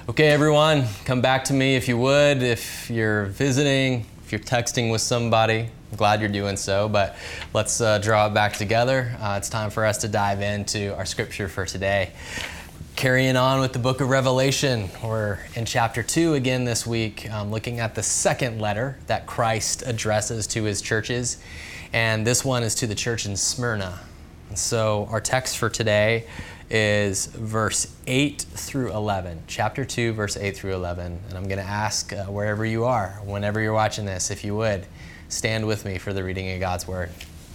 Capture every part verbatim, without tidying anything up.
Okay, everyone, come back to me if you would. If you're visiting, if you're texting with somebody, I'm glad you're doing so, but let's uh, draw it back together. Uh, it's time for us to dive into our scripture for today. Carrying on with the book of Revelation, we're in chapter two again this week, um, looking at the second letter that Christ addresses to his churches, and this one is to the church in Smyrna. And so our text for today is verse eight through eleven, chapter two, verse eight through eleven. And I'm going to ask uh, wherever you are, whenever you're watching this, if you would, stand with me for the reading of God's word.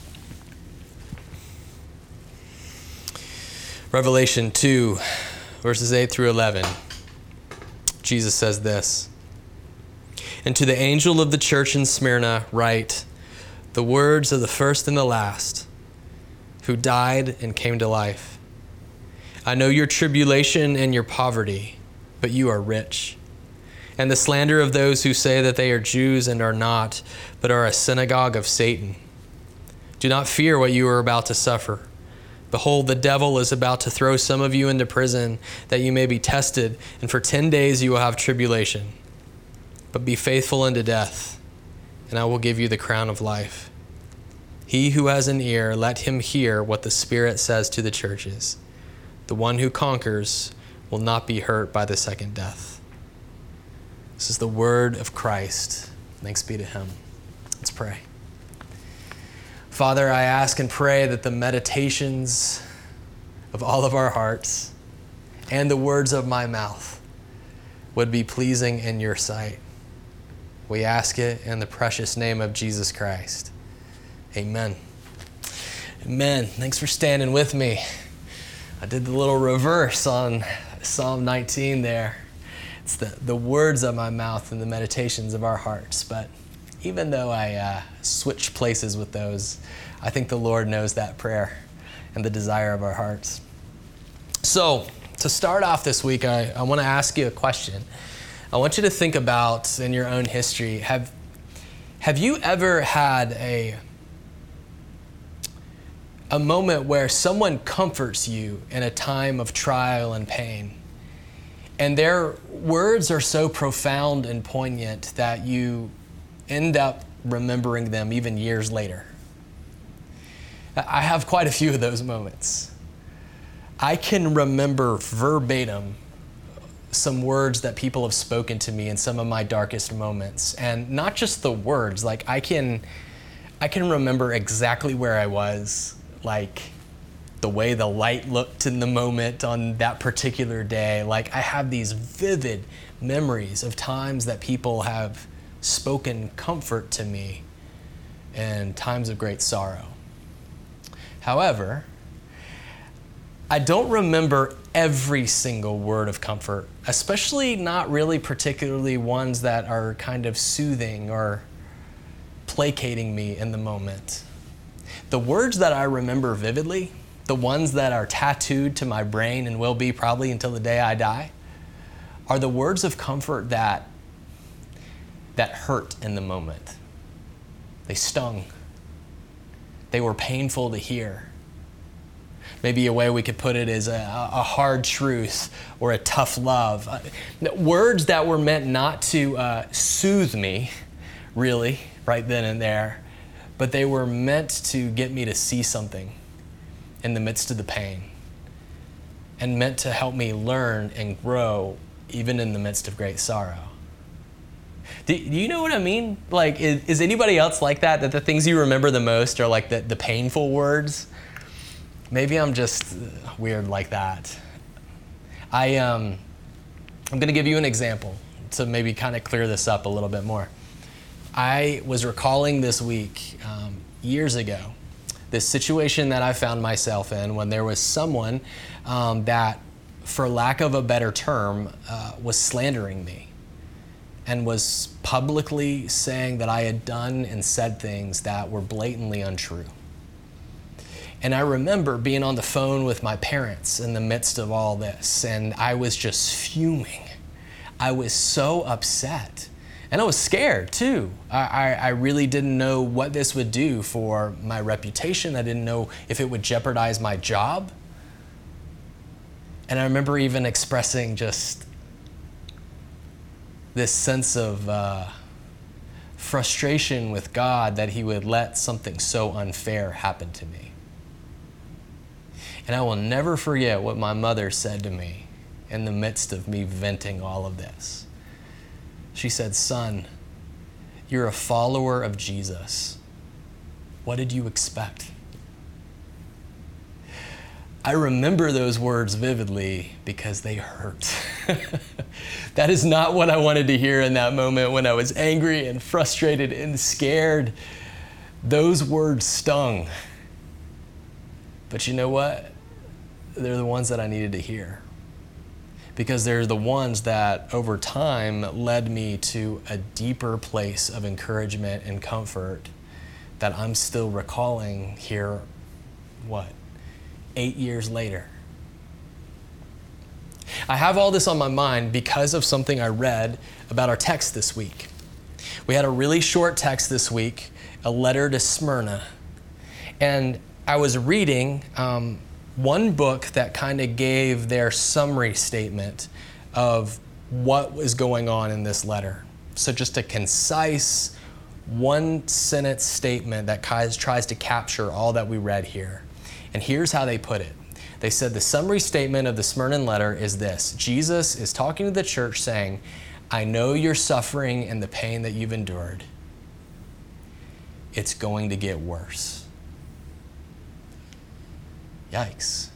Revelation two, verses eight through eleven. Jesus says this, "And to the angel of the church in Smyrna write the words of the first and the last, who died and came to life. I know your tribulation and your poverty, but you are rich, and the slander of those who say that they are Jews and are not, but are a synagogue of Satan. Do not fear what you are about to suffer. Behold, the devil is about to throw some of you into prison, that you may be tested, and for ten days you will have tribulation. But be faithful unto death, and I will give you the crown of life. He who has an ear, let him hear what the Spirit says to the churches. The one who conquers will not be hurt by the second death." This is the word of Christ. Thanks be to him. Let's pray. Father, I ask and pray that the meditations of all of our hearts and the words of my mouth would be pleasing in your sight. We ask it in the precious name of Jesus Christ. Amen. Amen. Thanks for standing with me. I did the little reverse on Psalm nineteen there. It's the, the words of my mouth and the meditations of our hearts. But even though I uh, switch places with those, I think the Lord knows that prayer and the desire of our hearts. So to start off this week, I, I want to ask you a question. I want you to think about in your own history, have, have you ever had a a moment where someone comforts you in a time of trial and pain, and their words are so profound and poignant that you end up remembering them even years later? I have quite a few of those moments. I can remember verbatim some words that people have spoken to me in some of my darkest moments, and not just the words, like I can I can remember exactly where I was, like the way the light looked in the moment on that particular day. Like I have these vivid memories of times that people have spoken comfort to me in times of great sorrow. However, I don't remember every single word of comfort, especially not really particularly ones that are kind of soothing or placating me in the moment. The words that I remember vividly, the ones that are tattooed to my brain and will be probably until the day I die, are the words of comfort that that hurt in the moment. They stung. They were painful to hear. Maybe a way we could put it is a, a hard truth or a tough love. Uh, words that were meant not to uh, soothe me, really, right then and there, but they were meant to get me to see something in the midst of the pain, and meant to help me learn and grow even in the midst of great sorrow. Do, do you know what I mean? Like, is, is anybody else like that? That the things you remember the most are like the, the painful words? Maybe I'm just weird like that. I, um, I'm going to give you an example to maybe kind of clear this up a little bit more. I was recalling this week, um, years ago, this situation that I found myself in when there was someone um, that, for lack of a better term, uh, was slandering me and was publicly saying that I had done and said things that were blatantly untrue. And I remember being on the phone with my parents in the midst of all this, and I was just fuming. I was so upset. And I was scared too. I, I, I really didn't know what this would do for my reputation. I didn't know if it would jeopardize my job. And I remember even expressing just this sense of uh, frustration with God that he would let something so unfair happen to me. And I will never forget what my mother said to me in the midst of me venting all of this. She said, "Son, you're a follower of Jesus. What did you expect?" I remember those words vividly because they hurt. That is not what I wanted to hear in that moment when I was angry and frustrated and scared. Those words stung. But you know what? They're the ones that I needed to hear. Because they're the ones that over time led me to a deeper place of encouragement and comfort that I'm still recalling here, what, eight years later. I have all this on my mind because of something I read about our text this week. We had a really short text this week, a letter to Smyrna. And I was reading um, one book that kind of gave their summary statement of what was going on in this letter. So just a concise one sentence statement that tries to capture all that we read here. And here's how they put it. They said the summary statement of the Smyrna letter is this: Jesus is talking to the church saying, I know your suffering and the pain that you've endured. It's going to get worse. Yikes.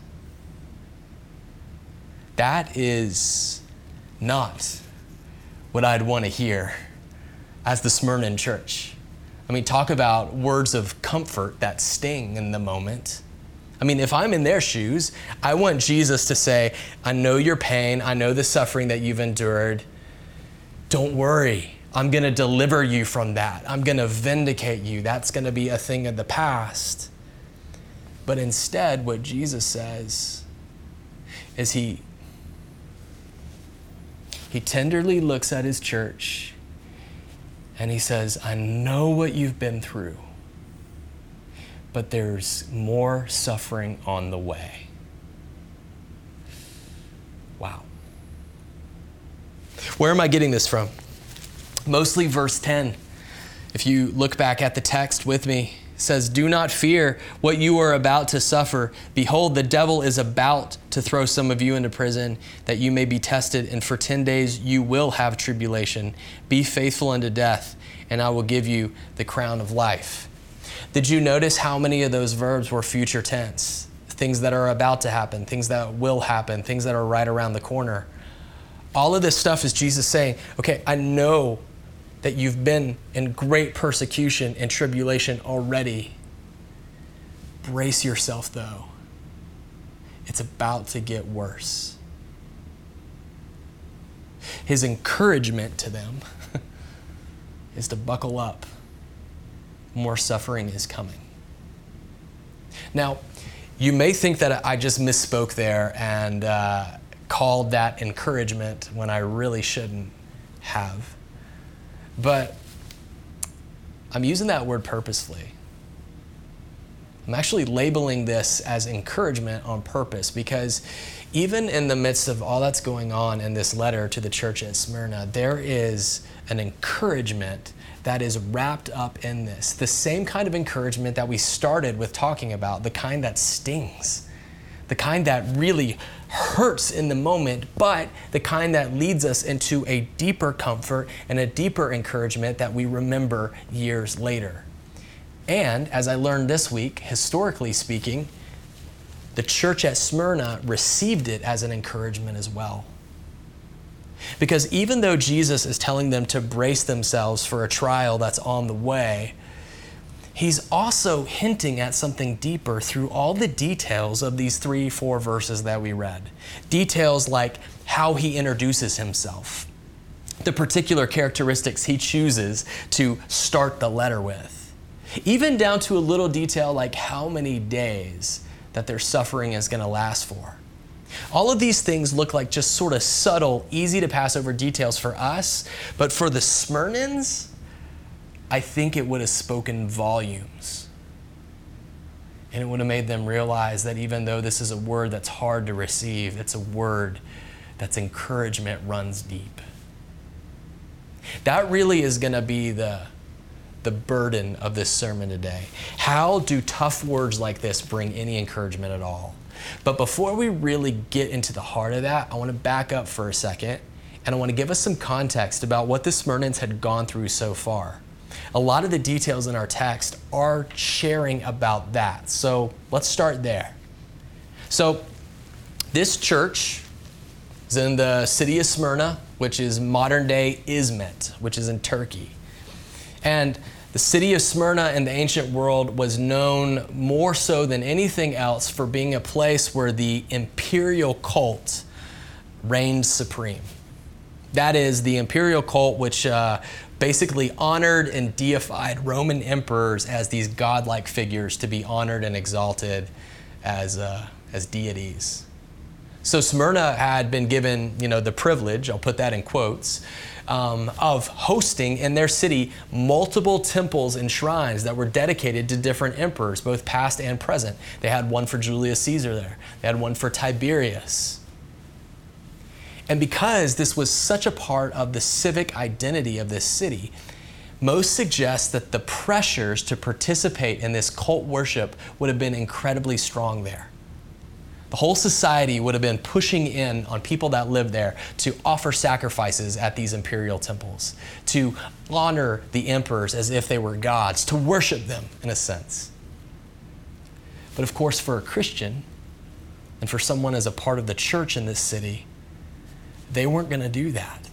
That is not what I'd want to hear as the Smyrna church. I mean, talk about words of comfort that sting in the moment. I mean, if I'm in their shoes, I want Jesus to say, I know your pain. I know the suffering that you've endured. Don't worry. I'm going to deliver you from that. I'm going to vindicate you. That's going to be a thing of the past. But instead, what Jesus says is he, he tenderly looks at his church and he says, I know what you've been through, but there's more suffering on the way. Wow. Where am I getting this from? Mostly verse ten. If you look back at the text with me, it says, do not fear what you are about to suffer. Behold, the devil is about to throw some of you into prison that you may be tested, and for ten days you will have tribulation. Be faithful unto death, and I will give you the crown of life. Did you notice how many of those verbs were future tense? Things that are about to happen, things that will happen, things that are right around the corner. All of this stuff is Jesus saying, okay, I know that you've been in great persecution and tribulation already. Brace yourself, though. It's about to get worse. His encouragement to them is to buckle up. More suffering is coming. Now, you may think that I just misspoke there and uh, called that encouragement when I really shouldn't have. But I'm using that word purposefully. I'm actually labeling this as encouragement on purpose, because even in the midst of all that's going on in this letter to the church at Smyrna, there is an encouragement that is wrapped up in this. The same kind of encouragement that we started with talking about, the kind that stings, the kind that really hurts in the moment, but the kind that leads us into a deeper comfort and a deeper encouragement that we remember years later. And as I learned this week, historically speaking, the church at Smyrna received it as an encouragement as well. Because even though Jesus is telling them to brace themselves for a trial that's on the way, he's also hinting at something deeper through all the details of these three, four verses that we read. Details like how he introduces himself, the particular characteristics he chooses to start the letter with, even down to a little detail like how many days that their suffering is going to last for. All of these things look like just sort of subtle, easy to pass over details for us, but for the Smyrnans, I think it would have spoken volumes. And it would have made them realize that even though this is a word that's hard to receive, it's a word that's encouragement runs deep. That really is going to be the, the burden of this sermon today. How do tough words like this bring any encouragement at all? But before we really get into the heart of that, I want to back up for a second, and I want to give us some context about what the Smyrnans had gone through so far. A lot of the details in our text are sharing about that. So let's start there. So this church is in the city of Smyrna, which is modern-day Izmit, which is in Turkey. And the city of Smyrna in the ancient world was known more so than anything else for being a place where the imperial cult reigned supreme. That is, the imperial cult, which uh, basically honored and deified Roman emperors as these godlike figures to be honored and exalted as, uh, as deities. So Smyrna had been given, you know, the privilege, I'll put that in quotes, um, of hosting in their city multiple temples and shrines that were dedicated to different emperors, both past and present. They had one for Julius Caesar there. They had one for Tiberius. And because this was such a part of the civic identity of this city, most suggest that the pressures to participate in this cult worship would have been incredibly strong there. The whole society would have been pushing in on people that lived there to offer sacrifices at these imperial temples, to honor the emperors as if they were gods, to worship them in a sense. But of course, for a Christian and for someone as a part of the church in this city, they weren't going to do that.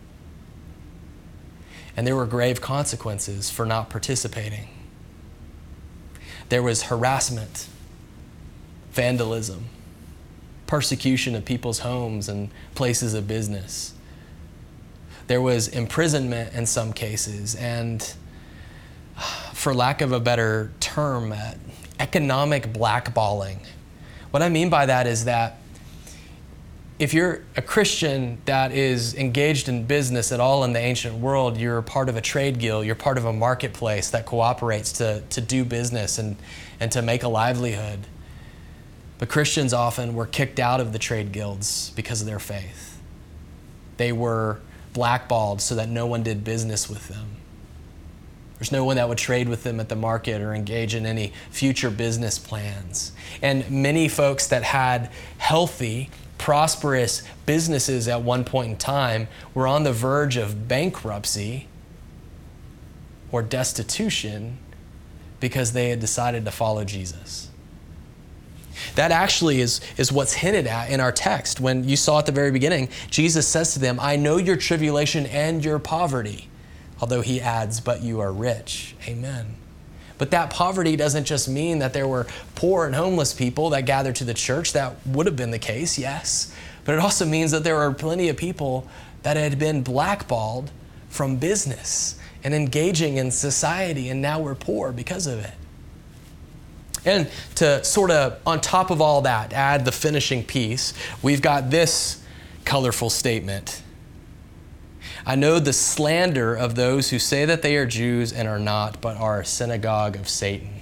And there were grave consequences for not participating. There was harassment, vandalism, persecution of people's homes and places of business. There was imprisonment in some cases, and for lack of a better term, uh, economic blackballing. What I mean by that is that if you're a Christian that is engaged in business at all in the ancient world, you're part of a trade guild, you're part of a marketplace that cooperates to, to do business and, and to make a livelihood. But Christians often were kicked out of the trade guilds because of their faith. They were blackballed so that no one did business with them. There's no one that would trade with them at the market or engage in any future business plans. And many folks that had healthy, prosperous businesses at one point in time were on the verge of bankruptcy or destitution because they had decided to follow Jesus. That actually is, is what's hinted at in our text. When you saw at the very beginning, Jesus says to them, I know your tribulation and your poverty. Although he adds, but you are rich. Amen. But that poverty doesn't just mean that there were poor and homeless people that gathered to the church. That would have been the case, yes. But it also means that there were plenty of people that had been blackballed from business and engaging in society, and now we're poor because of it. And to sort of, on top of all that, add the finishing piece, we've got this colorful statement. I know the slander of those who say that they are Jews and are not, but are a synagogue of Satan.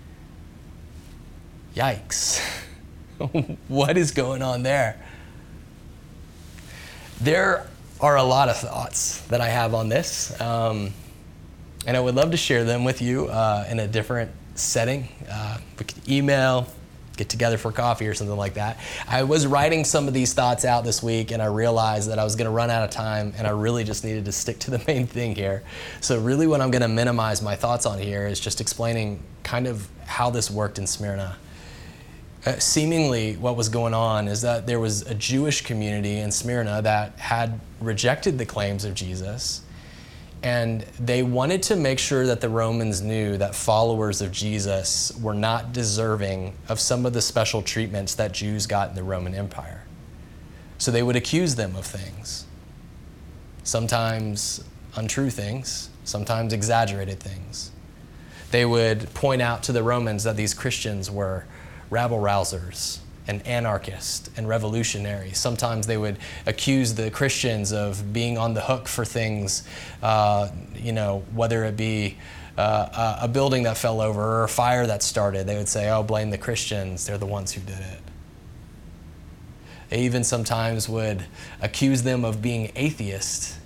Yikes. What is going on there? There are a lot of thoughts that I have on this, um, and I would love to share them with you uh, in a different setting. Uh, we could email, get together for coffee or something like that. I was writing some of these thoughts out this week, and I realized that I was going to run out of time, and I really just needed to stick to the main thing here. So really what I'm going to minimize my thoughts on here is just explaining kind of how this worked in Smyrna. Uh, seemingly what was going on is that there was a Jewish community in Smyrna that had rejected the claims of Jesus, and they wanted to make sure that the Romans knew that followers of Jesus were not deserving of some of the special treatments that Jews got in the Roman Empire. So they would accuse them of things, sometimes untrue things, sometimes exaggerated things. They would point out to the Romans that these Christians were rabble-rousers and anarchists and revolutionaries. Sometimes they would accuse the Christians of being on the hook for things, uh, you know, whether it be uh, a building that fell over or a fire that started. They would say, oh, blame the Christians. They're the ones who did it. They even sometimes would accuse them of being atheists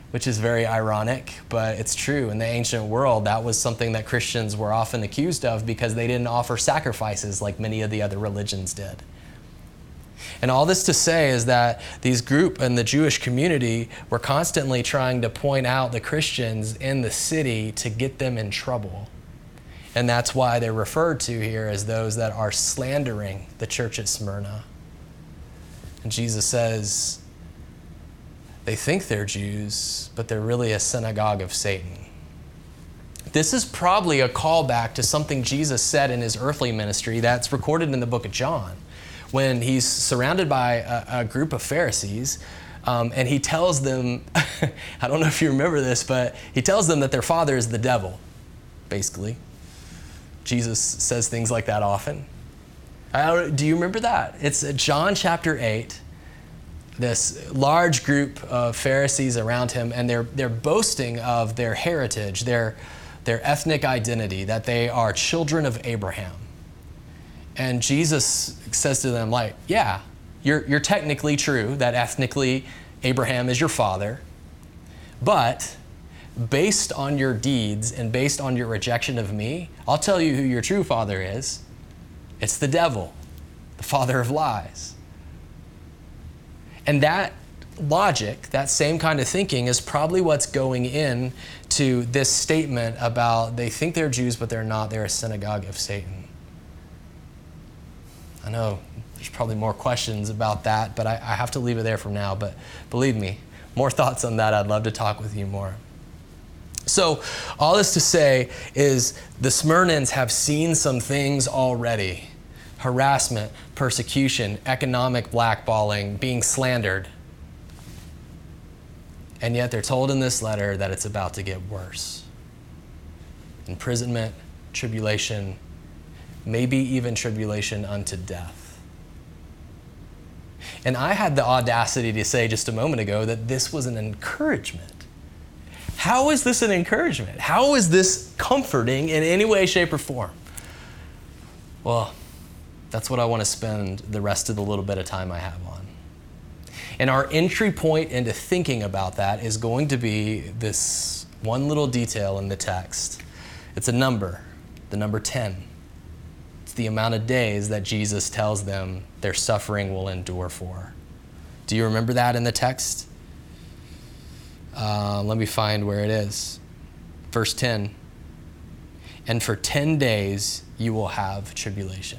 which is very ironic, but it's true. In the ancient world, that was something that Christians were often accused of because they didn't offer sacrifices like many of the other religions did. And all this to say is that these group in the Jewish community were constantly trying to point out the Christians in the city to get them in trouble. And that's why they're referred to here as those that are slandering the church at Smyrna. And Jesus says, they think they're Jews, but they're really a synagogue of Satan. This is probably a callback to something Jesus said in his earthly ministry that's recorded in the book of John, when he's surrounded by a, a group of Pharisees, um, and he tells them, I don't know if you remember this, but he tells them that their father is the devil, basically. Jesus says things like that often. I don't, do you remember that? It's John chapter eight. This large group of Pharisees around him, and they're they're boasting of their heritage, their their ethnic identity, that they are children of Abraham. And Jesus says to them, like, yeah, you're you're technically true that ethnically Abraham is your father, but based on your deeds and based on your rejection of me, I'll tell you who your true father is. It's the devil, the father of lies. And that logic, that same kind of thinking, is probably what's going in to this statement about they think they're Jews, but they're not. They're a synagogue of Satan. I know there's probably more questions about that, but I, I have to leave it there for now. But believe me, more thoughts on that. I'd love to talk with you more. So all this to say is the Smyrnans have seen some things already. Harassment, persecution, economic blackballing, being slandered. And yet they're told in this letter that it's about to get worse. Imprisonment, tribulation, maybe even tribulation unto death. And I had the audacity to say just a moment ago that this was an encouragement. How is this an encouragement? How is this comforting in any way, shape, or form? Well, that's what I want to spend the rest of the little bit of time I have on. And our entry point into thinking about that is going to be this one little detail in the text. It's a number, the number ten. It's the amount of days that Jesus tells them their suffering will endure for. Do you remember that in the text? Uh, let me find where it is. Verse ten. And for ten days you will have tribulation.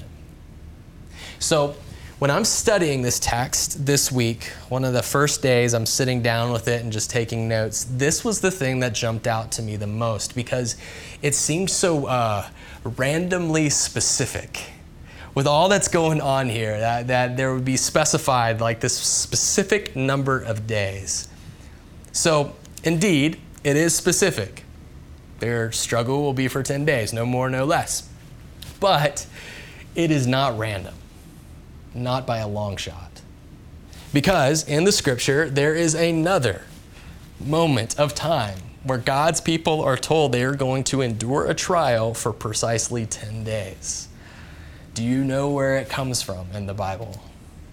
So when I'm studying this text this week, one of the first days I'm sitting down with it and just taking notes, this was the thing that jumped out to me the most because it seemed so uh, randomly specific. With all that's going on here, that, that there would be specified like this specific number of days. So indeed, it is specific. Their struggle will be for ten days, no more, no less. But it is not random. Not by a long shot. Because in the scripture, there is another moment of time where God's people are told they are going to endure a trial for precisely ten days. Do you know where it comes from in the Bible?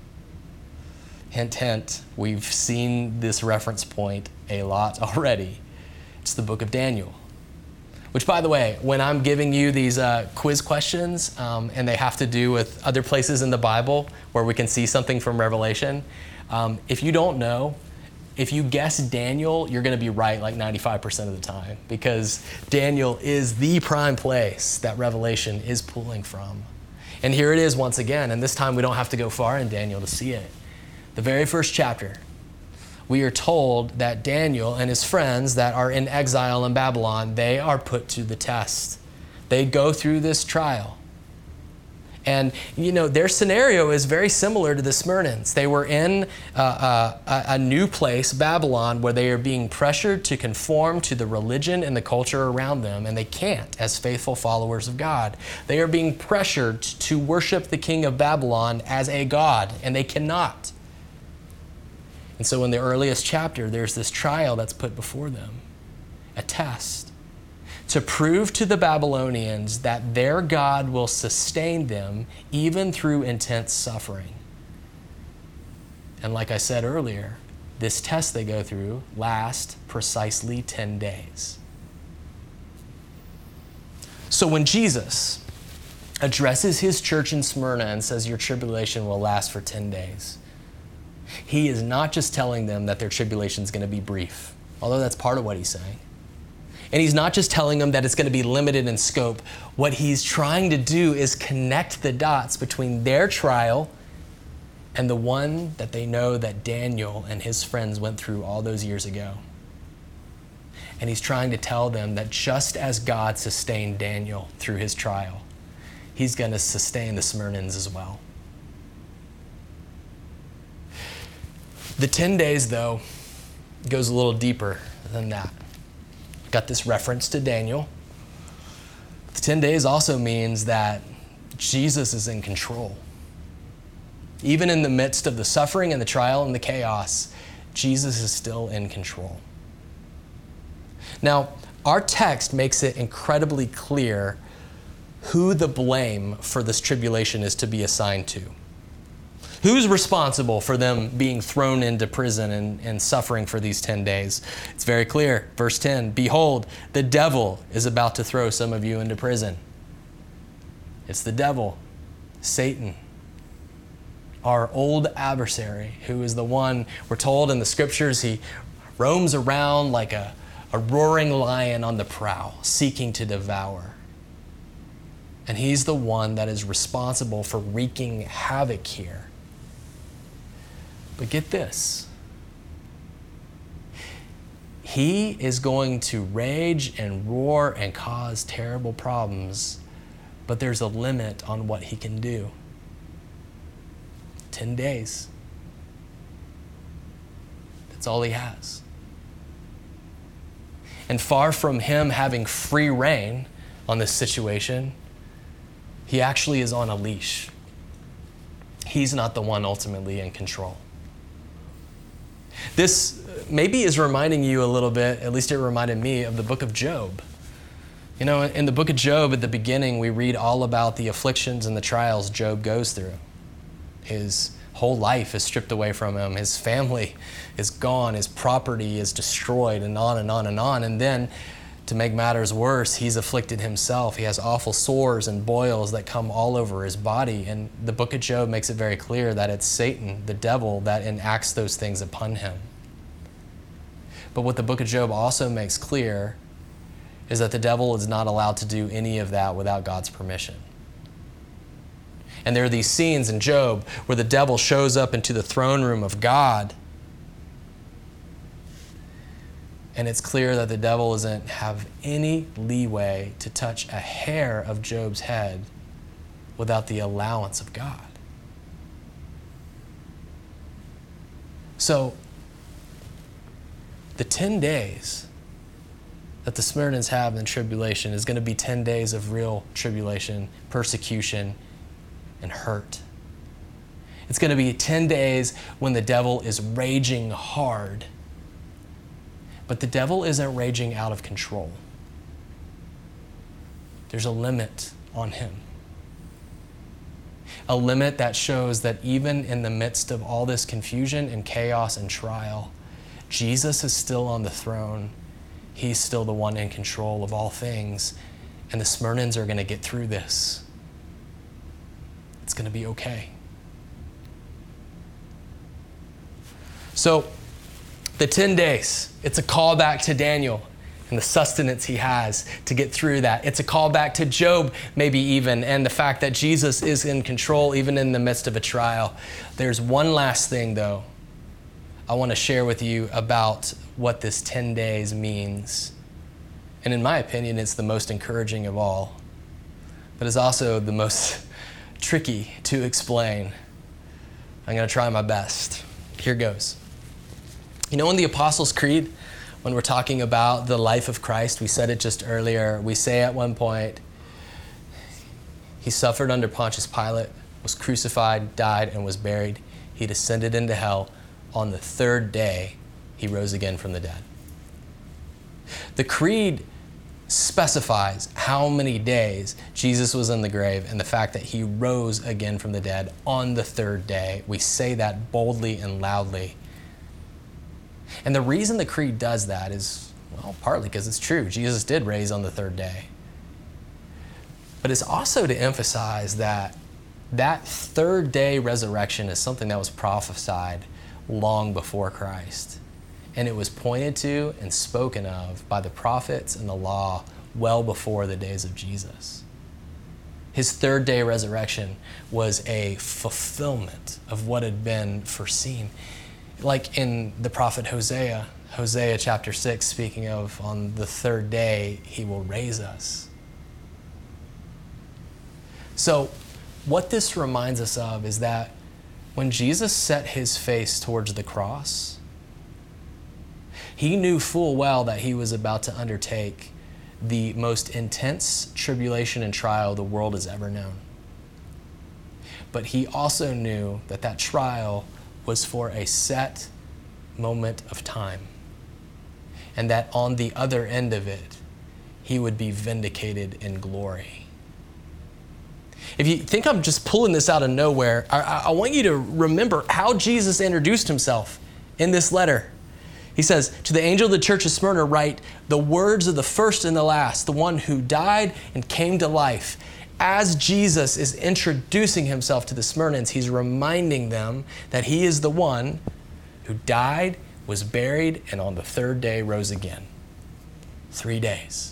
Hint, hint, we've seen this reference point a lot already. It's the book of Daniel. Which, by the way, when I'm giving you these uh, quiz questions, um, and they have to do with other places in the Bible where we can see something from Revelation, um, if you don't know, if you guess Daniel, you're going to be right like ninety-five percent of the time, because Daniel is the prime place that Revelation is pulling from. And here it is once again, and this time we don't have to go far in Daniel to see it. The very first chapter, we are told that Daniel and his friends that are in exile in Babylon, they are put to the test. They go through this trial. And, you know, their scenario is very similar to the Smyrnans. They were in uh, uh, a, a new place, Babylon, where they are being pressured to conform to the religion and the culture around them, and they can't as faithful followers of God. They are being pressured to worship the king of Babylon as a god, and they cannot. And so in the earliest chapter, there's this trial that's put before them, a test, to prove to the Babylonians that their God will sustain them even through intense suffering. And like I said earlier, this test they go through lasts precisely ten days. So when Jesus addresses his church in Smyrna and says, your tribulation will last for ten days, he is not just telling them that their tribulation is going to be brief, although that's part of what he's saying. And he's not just telling them that it's going to be limited in scope. What he's trying to do is connect the dots between their trial and the one that they know that Daniel and his friends went through all those years ago. And he's trying to tell them that just as God sustained Daniel through his trial, he's going to sustain the Smyrnans as well. The ten days, though, goes a little deeper than that. Got this reference to Daniel. The ten days also means that Jesus is in control. Even in the midst of the suffering and the trial and the chaos, Jesus is still in control. Now, our text makes it incredibly clear who the blame for this tribulation is to be assigned to. Who's responsible for them being thrown into prison and, and suffering for these ten days? It's very clear. Verse ten, behold, the devil is about to throw some of you into prison. It's the devil, Satan, our old adversary, who is the one, we're told in the scriptures, he roams around like a, a roaring lion on the prowl, seeking to devour. And he's the one that is responsible for wreaking havoc here. But get this. He is going to rage and roar and cause terrible problems, but there's a limit on what he can do. Ten days. That's all he has. And far from him having free reign on this situation, he actually is on a leash. He's not the one ultimately in control. This maybe is reminding you a little bit, at least it reminded me, of the book of Job. You know, in the book of Job, at the beginning, we read all about the afflictions and the trials Job goes through. His whole life is stripped away from him. His family is gone. His property is destroyed, and on and on and on. And then, to make matters worse, he's afflicted himself. He has awful sores and boils that come all over his body. And the book of Job makes it very clear that it's Satan, the devil, that enacts those things upon him. But what the book of Job also makes clear is that the devil is not allowed to do any of that without God's permission. And there are these scenes in Job where the devil shows up into the throne room of God. And it's clear that the devil doesn't have any leeway to touch a hair of Job's head without the allowance of God. So, the ten days that the Smyrnans have in tribulation is going to be ten days of real tribulation, persecution, and hurt. It's going to be ten days when the devil is raging hard. But the devil isn't raging out of control. There's a limit on him. A limit that shows that even in the midst of all this confusion and chaos and trial, Jesus is still on the throne. He's still the one in control of all things. And the Smyrnans are going to get through this. It's going to be okay. So, the ten days, it's a callback to Daniel and the sustenance he has to get through that. It's a callback to Job, maybe even, and the fact that Jesus is in control even in the midst of a trial. There's one last thing, though, I want to share with you about what this ten days means. And in my opinion, it's the most encouraging of all, but it's also the most tricky to explain. I'm going to try my best. Here goes. You know, in the Apostles' Creed, when we're talking about the life of Christ, we said it just earlier, we say at one point, he suffered under Pontius Pilate, was crucified, died, and was buried. He descended into hell. On the third day, he rose again from the dead. The Creed specifies how many days Jesus was in the grave and the fact that he rose again from the dead on the third day. We say that boldly and loudly. And the reason the creed does that is, well, partly because it's true. Jesus did raise on the third day. But it's also to emphasize that that third day resurrection is something that was prophesied long before Christ. And it was pointed to and spoken of by the prophets and the law well before the days of Jesus. His third day resurrection was a fulfillment of what had been foreseen. Like in the prophet Hosea, Hosea chapter six, speaking of on the third day, he will raise us. So what this reminds us of is that when Jesus set his face towards the cross, he knew full well that he was about to undertake the most intense tribulation and trial the world has ever known. But he also knew that that trial was for a set moment of time, and that on the other end of it, he would be vindicated in glory. If you think I'm just pulling this out of nowhere, I, I want you to remember how Jesus introduced himself in this letter. He says, to the angel of the church of Smyrna write the words of the first and the last, the one who died and came to life. As Jesus is introducing himself to the Smyrnans, he's reminding them that he is the one who died, was buried, and on the third day rose again. Three days.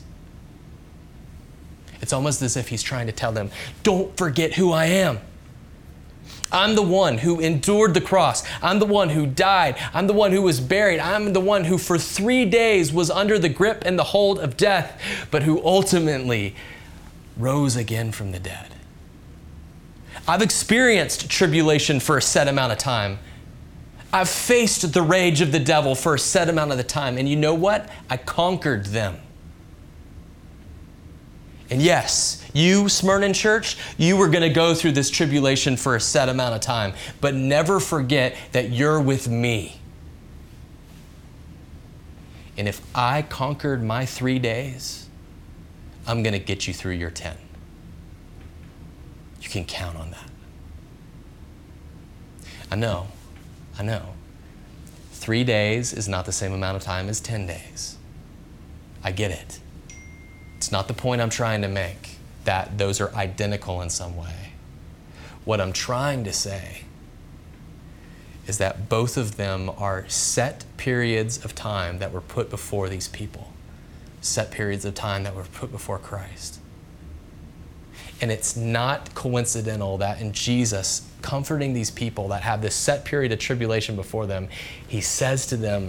It's almost as if he's trying to tell them, don't forget who I am. I'm the one who endured the cross. I'm the one who died. I'm the one who was buried. I'm the one who for three days was under the grip and the hold of death, but who ultimately rose again from the dead. I've experienced tribulation for a set amount of time. I've faced the rage of the devil for a set amount of the time. And you know what? I conquered them. And yes, you, Smyrna Church, you were going to go through this tribulation for a set amount of time. But never forget that you're with me. And if I conquered my three days, I'm going to get you through your ten. You can count on that. I know, I know. Three days is not the same amount of time as ten days. I get it. It's not the point I'm trying to make, that those are identical in some way. What I'm trying to say is that both of them are set periods of time that were put before these people, set periods of time that were put before Christ. And it's not coincidental that in Jesus comforting these people that have this set period of tribulation before them, he says to them,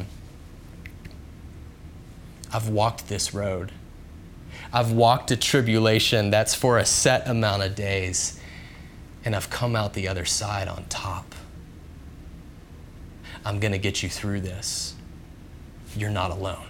I've walked this road. I've walked a tribulation that's for a set amount of days, and I've come out the other side on top. I'm going to get you through this. You're not alone.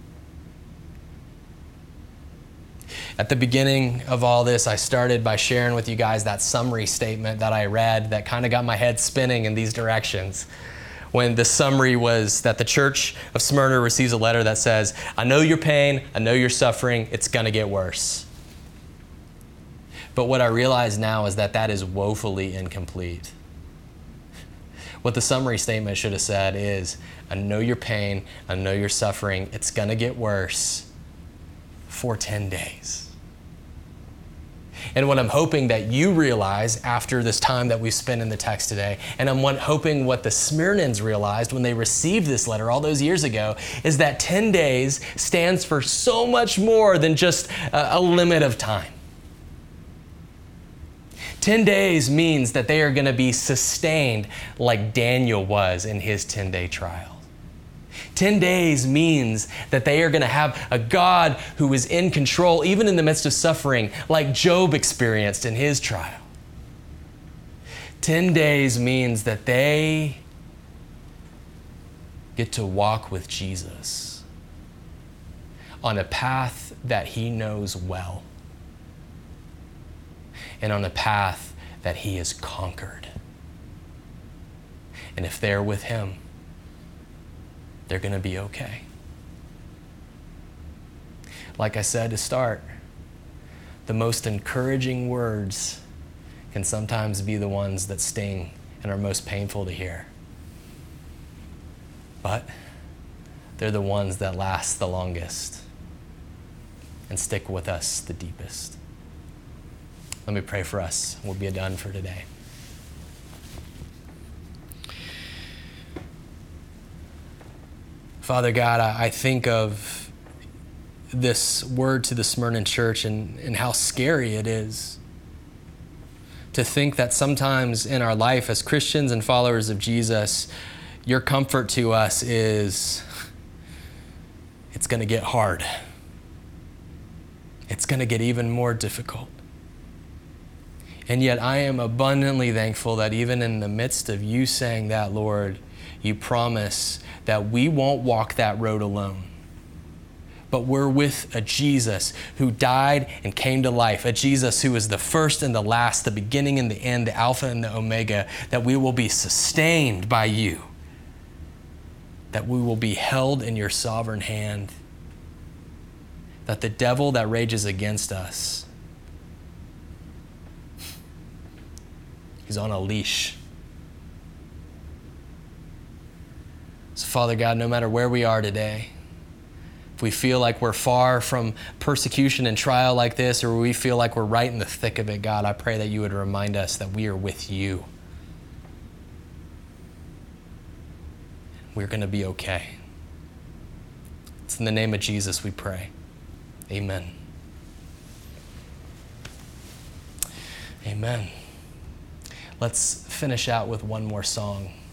At the beginning of all this, I started by sharing with you guys that summary statement that I read that kind of got my head spinning in these directions. When the summary was that the church of Smyrna receives a letter that says, I know your pain, I know your suffering, it's going to get worse. But what I realize now is that that is woefully incomplete. What the summary statement should have said is, I know your pain, I know your suffering, it's going to get worse for ten days. And what I'm hoping that you realize after this time that we've spent in the text today, and I'm hoping what the Smyrnans realized when they received this letter all those years ago, is that ten days stands for so much more than just a, a limit of time. ten days means that they are going to be sustained like Daniel was in his ten-day trial. ten days means that they are going to have a God who is in control even in the midst of suffering, like Job experienced in his trial. ten days means that they get to walk with Jesus on a path that he knows well, and on a path that he has conquered. And if they're with him, they're going to be okay. Like I said to start, the most encouraging words can sometimes be the ones that sting and are most painful to hear. But they're the ones that last the longest and stick with us the deepest. Let me pray for us. We'll be done for today. Father God, I think of this word to the Smyrna church and, and how scary it is to think that sometimes in our life as Christians and followers of Jesus, your comfort to us is it's going to get hard. It's going to get even more difficult. And yet I am abundantly thankful that even in the midst of you saying that, Lord, you promise that we won't walk that road alone. But we're with a Jesus who died and came to life, a Jesus who is the first and the last, the beginning and the end, the Alpha and the Omega, that we will be sustained by you, that we will be held in your sovereign hand, that the devil that rages against us, he's on a leash. So Father God, no matter where we are today, if we feel like we're far from persecution and trial like this, or we feel like we're right in the thick of it, God, I pray that you would remind us that we are with you. We're going to be okay. It's in the name of Jesus we pray. Amen. Amen. Let's finish out with one more song.